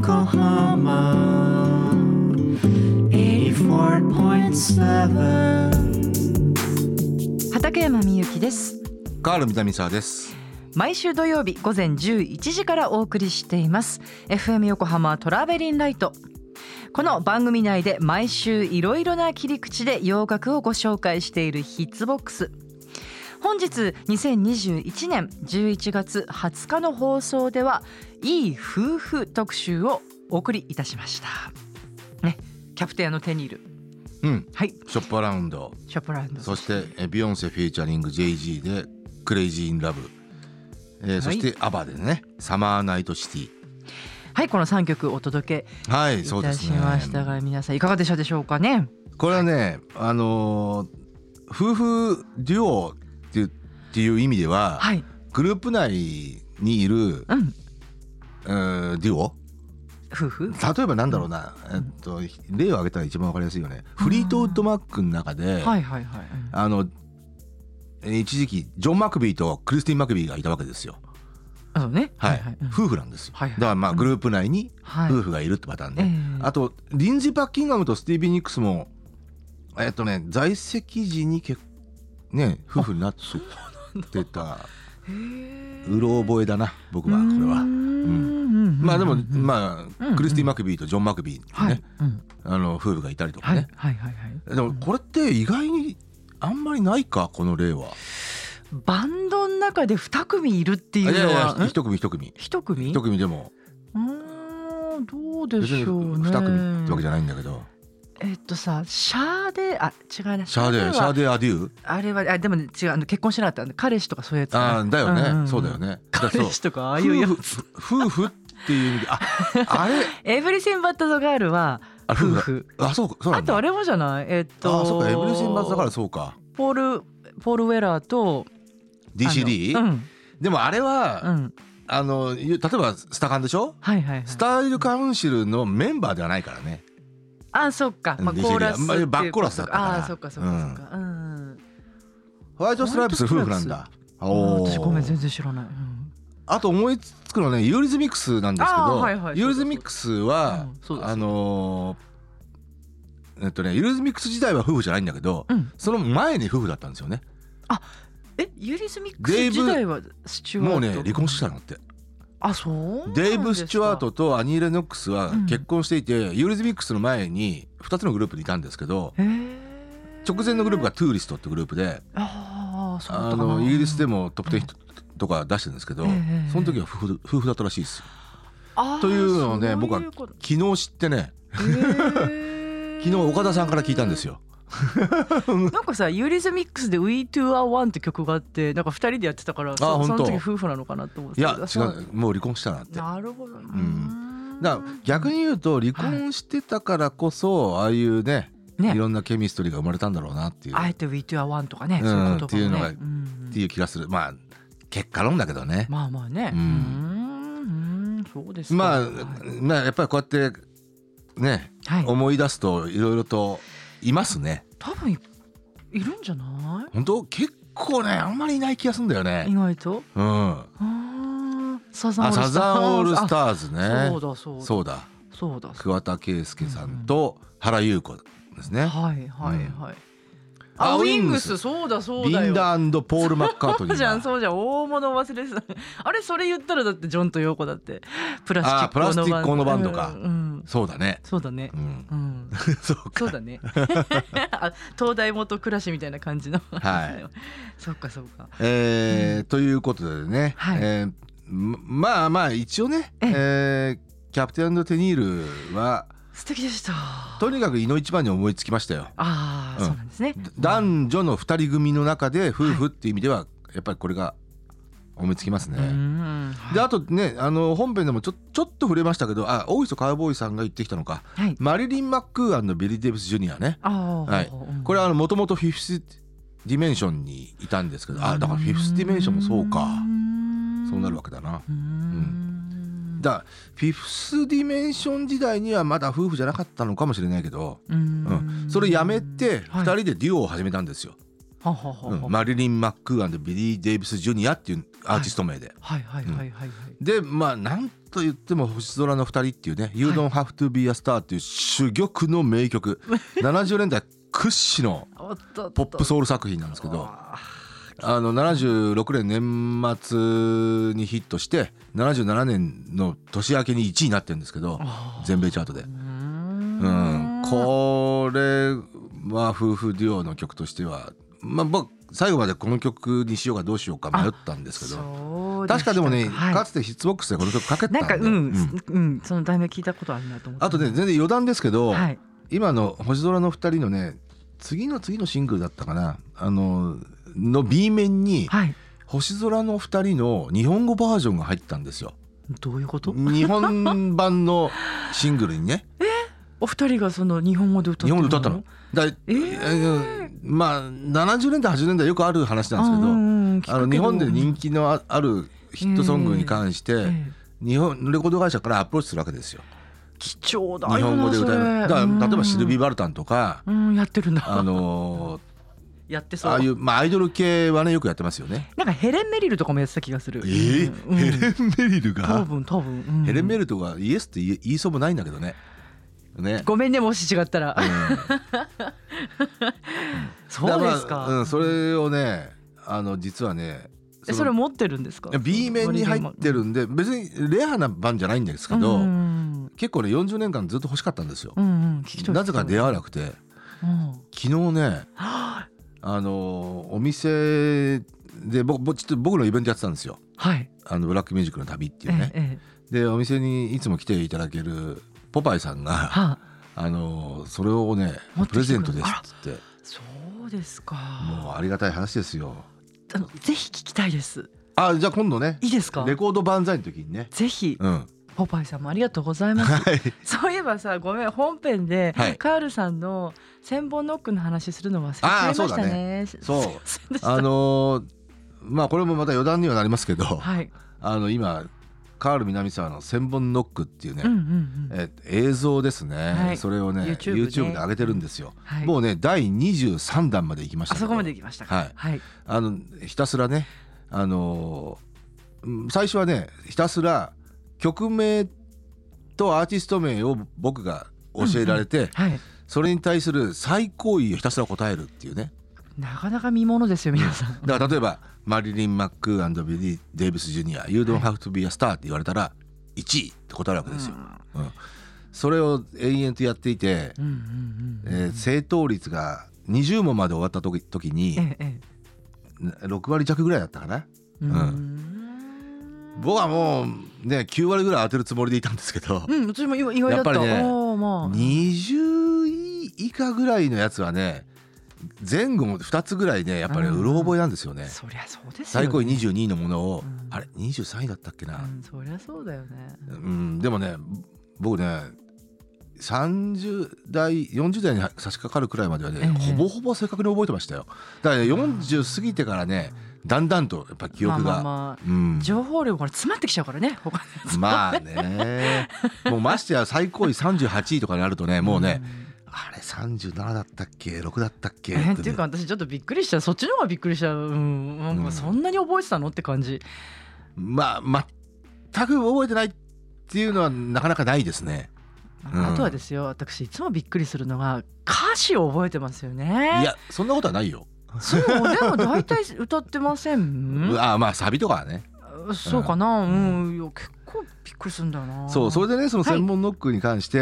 Yokohama 84.7。 畠山みゆきです。 カール南沢です。 毎週土曜日午前11時からお送りしています FM 横浜トラベリンライト。この番組内で毎週いろいろな切り口で洋楽をご紹介しているヒッツボックス。本日2021年11月20日の放送ではいい夫婦特集をお送りいたしましたね。キャプテンテニール、はい、 ショップアラウンド、そしてビヨンセフィーチャリング JG でクレイジーインラブ、そしてアバでねサマーナイトシティ。はい、 この3曲お届けいたしましたが、皆さんいかがでしたでしょうかね。 これはね、夫婦デュオっていう意味では、はい、グループ内にいる、デュオ夫婦、 例えばなんだろうな、例を挙げたら一番わかりやすいよね。フリートウッドマックの中で、一時期ジョン・マクビーとクリスティン・マクビーがいたわけですよ。夫婦なんですよ。だからまあグループ内に夫婦がいるってパターンで、あとリンジー・パッキンガムとスティービー・ニックスも在籍時に夫婦になってたうろ覚えだな僕は。これはまあでもクリスティン・マクビーとジョン・マクビーね、夫婦がいたりとかね。でもこれって意外にあんまりないか、この例は。 バンドの中で2組いるっていうのは1 組でもどうでしょうね。 2組ってわけじゃないんだけど、 シャーデーシャーデーアデュー、 あれはでも違う、結婚しなかった彼氏とかそういうやつだよね、そうだよね。 彼氏とかああいうやつ夫婦っていう意味であれエブリシンバットザガールは夫婦。 そうあとあれもじゃない、 そうか、エブリシンバットザガール、そうか、 ポール・ウェラーと DCD、でもあれは、例えばスタカンでしょ、スタイルカウンシルのメンバーではないからね。 そっか、コーラスっていうバックコーラスだったから。 そっか、 ホワイトストライプス夫婦なんだ。 私ごめん全然知らない。 あと思いつくのね、ユーリズミックスなんですけど、ユーリズミックスはユーリズミックス時代は夫婦じゃないんだけど、その前に夫婦だったんですよね。 ユーリズミックス時代はスチュワートもうね離婚してたのって。 そうデイブ・スチュワートとアニー・レノックスは結婚していて、ユーリズミックスの前に2つのグループにいたんですけど、直前のグループがトゥーリストってグループで、イギリスでもトップ10とか出してるんですけど、その時は夫婦だったらしいですよ。というのをね、僕は昨日知ってね昨日岡田さんから聞いたんですよ。 なんかさ、ユーリズミックスで We Two Are One って曲があって、なんか2人でやってたから、その時夫婦なのかなと思って。 いや違う、もう離婚したなって。 なるほど、 だから逆に言うと離婚してたからこそ、ああいうねいろんなケミストリーが生まれたんだろうなっていう。 あえて We Two Are One とかね、そういう言葉っていうのがっていう気がする。まあ結果論だけどね。 まあね、そうですか。やっぱりこうやってね、思い出すといろいろといますね。 多分いるんじゃない？ 本当結構ね、あんまりいない気がするんだよね。 意外と。サザンオールスターズね。そうだ。 桑田佳祐さんと原由子ですね。 ウィングス、そうだよ。 リンダ&ポール・マッカートニー。 そうじゃん、大物忘れてた。あれ、それ言ったらだってジョンとヨーコだってプラスチックコのバンドか。 そうだね。 そうだね。そうだね。東大元暮らしみたいな感じの。そうか。 ということでね、まあ一応ね、キャプテンテニールは素敵でした。 とにかくいの一番に思いつきましたよ。 そうなんですね。 男女の2人組の中で夫婦っていう意味ではやっぱりこれが思いつきますね。であとね、本編でもちょっと触れましたけど、大磯カウボーイさんが言ってきたのか、マリリン・マックー&ビリー・デイビス・ジュニアね。これはもともとフィフスディメンションにいたんですけど、だからフィフスディメンションもそうか、そうなるわけだな。だフィフスディメンション時代にはまだ夫婦じゃなかったのかもしれないけど、それやめて2人でデュオを始めたんですよ。 マリリン・マックー&ビリー・デイビス・ジュニアっていうアーティスト名で、でまあなんと言っても星空の2人っていうね、You Don't Have to Be a Star っていう珠玉の名曲70年代屈指のポップソウル作品なんですけど、76年年末にヒットして77年の年明けに1位になってるんですけど、全米チャートで、これは夫婦デュオの曲としては、まあ僕最後までこの曲にしようかどうしようか迷ったんですけど、確かでもね、かつてヒッツボックスでこの曲かけてたんで、 その題名聞いたことあるなと思って。 あとね、全然余談ですけど、今の星空の2人のね、次のシングルだったかな、の B 面に星空の2人の日本語バージョンが入ったんですよ。 どういうこと？ 日本版のシングルにねお二人がその日本語で歌ってるの？ 日本語で歌ったの。まあ70年代80年代よくある話なんですけど、日本で人気のあるヒットソングに関して日本レコード会社からアプローチするわけですよ。 貴重だよな、 日本語で歌える。だから例えばシルビー・バルタンとか、 やってるんだ。やってそう。 ああいう、まあ、アイドル系はねよくやってますよね。 なんかヘレン・メリルとかもやってた気がする。 ヘレン・メリルが多分、 ヘレン・メリルとかイエスって言いそうもないんだけどね。 ごめんね、もし違ったら。そうですか。 それをね、実はね、 それ持ってるんですか？ B 面に入ってるんで、別にレアな版じゃないんですけど、結構ね40年間ずっと欲しかったんですよ。なぜか出会わなくて、昨日ねお店で僕のイベントやってたんですよ。ブラックミュージックの旅っていうね。でお店にいつも来ていただけるポパイさんが、それをねプレゼントですっつって。 そうですか。 もうありがたい話ですよ。 ぜひ聞きたいです。 じゃあ今度ね、 いいですか？レコード万歳の時にね、 ぜひ。ポパイさんもありがとうございます。そういえばさ、ごめん、本編でカールさんの千本ノックの話するの忘れちゃいましたね。 そうまあこれもまた余談にはなりますけど、今カール南沢の千本ノックっていうね、映像ですね、それをね YouTube で上げてるんですよ。もうね第23弾まで行きました。 あそこまで行きましたか。 ひたすらね、最初はねひたすら曲名とアーティスト名を僕が教えられて、それに対する最高位をひたすら答えるっていうね。 なかなか見ものですよ皆さん。 だから例えばマリリン・マックー&ビリー・デイビス・ジュニア You don't have to be a star って言われたら1位って答えるわけですよ。それを延々とやっていて、正答率が20問まで終わった時に6割弱ぐらいだったかな。僕はもうね9割ぐらい当てるつもりでいたんですけど、 私も意外だった。 やっぱりね20位以下ぐらいのやつはね、前後も2つぐらいねやっぱりうろ覚えなんですよね。 そりゃそうですよね。 最高位22位のものを、あれ23位だったっけな。 そりゃそうだよね。 でもね僕ね30代40代に差し掛かるくらいまではね、ほぼほぼ正確に覚えてましたよ。だからね40過ぎてからねだんだんとやっぱ記憶が情報量から詰まってきちゃうからね。 まあねもうましてや最高位38位とかになるとね、もうねあれ37だったっけ6だったっけっていうか、私ちょっとびっくりした。そっちの方がびっくりした。そんなに覚えてたのって感じ。まあ全く覚えてないっていうのはなかなかないですね。 あとはですよ、私いつもびっくりするのが歌詞を覚えてますよね。 いやそんなことはないよ。 そうでも大体歌ってません？ まあサビとかはね。 そうかな。結構びっくりするんだよな。 それでね、その専門ノックに関して、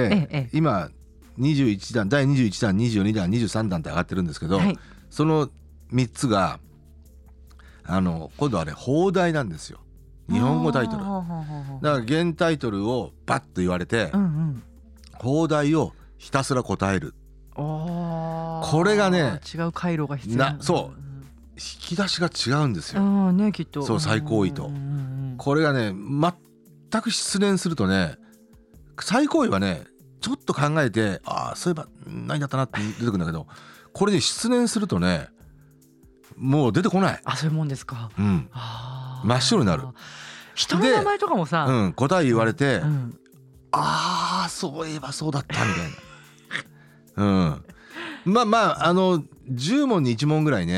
今21弾第21弾22弾23弾って上がってるんですけど、その3つが今度はね邦題なんですよ。日本語タイトルだから原タイトルをバッと言われて、邦題をひたすら答える。これがね違う回路が必要そう引き出しが違うんですよ。 きっとそう最高位と、これがね全く失念するとね、最高位はねちょっと考えてそういえば何だったなって出てくるんだけど、これで失念するとねもう出てこない。 そういうもんですか。 真っ白になる。 人の名前とかもさ、 答え言われて、そういえばそうだったみたいな。まあ10問に1問ぐらいね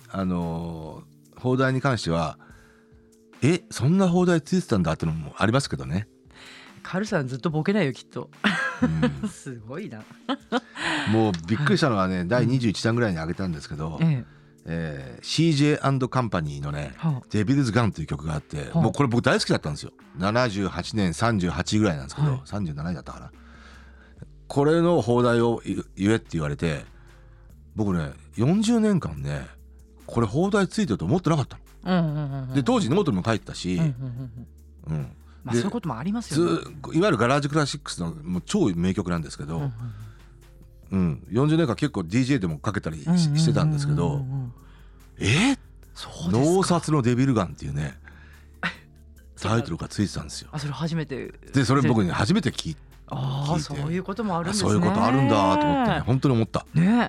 砲台に関してはそんな砲台ついてたんだってのもありますけどね。 カルさんずっとボケないよきっと、すごいなもうびっくりしたのはね、第21弾ぐらいに上げたんですけど、CJ& カンパニーのね、デビルズガンという曲があって、もうこれ僕大好きだったんですよ。78年38ぐらいなんですけど、37だったかな。これの砲台を言えって言われて、僕ね40年間ねこれ砲台ついてると思ってなかったの。で当時ノートにも書いてたし、 そういうこともありますよね。 いわゆるガラージクラシックスのもう超名曲なんですけど、40年間結構 DJ でもかけたりしてたんですけど、脳殺のデビルガンっていうねタイトルがついてたんですよ。 それ初めてでそれ僕ね初めて聞いて、 そういうこともあるんですね。 そういうことあるんだと思ってね、本当に思ったね。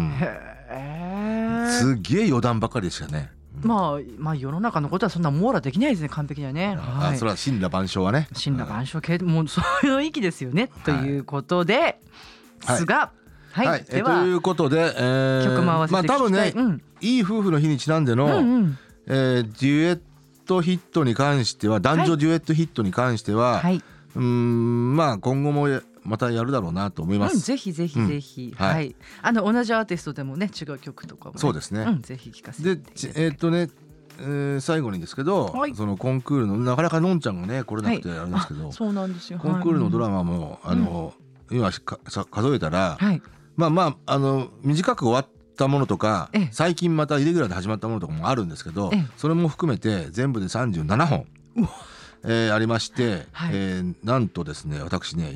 すげえ余談ばかりでしたね。 まあ世の中のことはそんな網羅できないですね、完璧にはね。 それは神羅万象はね、 神羅万象系もうそういう域ですよね、ということですが、ではということで、 曲も合わせて聞きたい。 多分ね、いい夫婦の日にちなんでの、デュエットヒットに関しては、男女デュエットヒットに関しては、今後もまたやるだろうなと思います。 ぜひぜひぜひ、同じアーティストでもね違う曲とかも、 そうですね、 ぜひ聴かせていただいて。 最後にですけど、そのコンクールのなかなかのんちゃんがね来れなくてあれですけど、 そうなんですよ。 コンクールのドラマも今数えたら、短く終わったものとか、最近またイレギュラーで始まったものとかもあるんですけど、それも含めて全部で37本ありまして、なんとですね私ね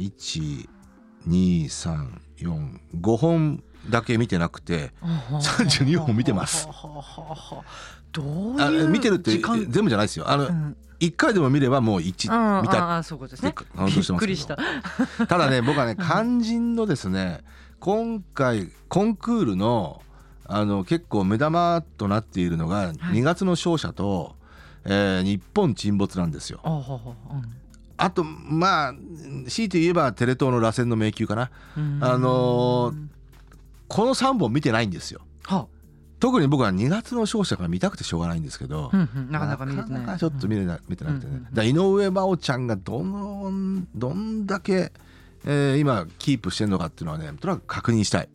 1,2,3,4,5本だけ見てなくて32本見てます。 どういう見てるって全部じゃないですよ。1回でも見ればもう1見た。 そういうことですね。 びっくりした。ただね僕はね肝心のですね今回コンクールの結構目玉となっているのが2月の勝者と日本沈没なんですよ。あと強いて言えばテレ東の螺旋の迷宮かな。この3本見てないんですよ。特に僕は2月の勝者から見たくてしょうがないんですけど、 なかなか見れてない。 ちょっと見てなくてね。だ井上真央ちゃんがどんだけ、今キープしてるのかっていうのはねとにかく確認したい。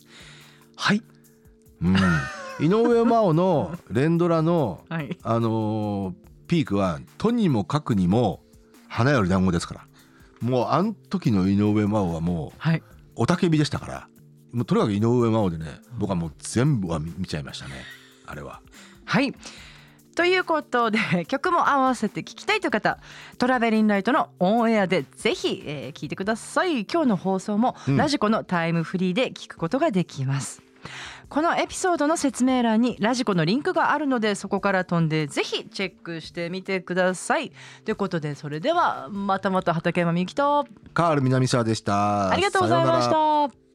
井上真央の連ドラの、ピークはとにもかくにも花より団子ですから、もうあの時の井上真央はもう雄たけびでしたから、もうとにかく井上真央でね僕はもう全部は見ちゃいましたねあれは。 ということで曲も合わせて聴きたいという方、トラベリンライトのオンエアでぜひ聴いてください。今日の放送もラジコのタイムフリーで聴くことができます。このエピソードの説明欄にラジコのリンクがあるので、そこから飛んでぜひチェックしてみてください。ということでそれではまた畠山みゆきとカール南沢でした。 ありがとうございました。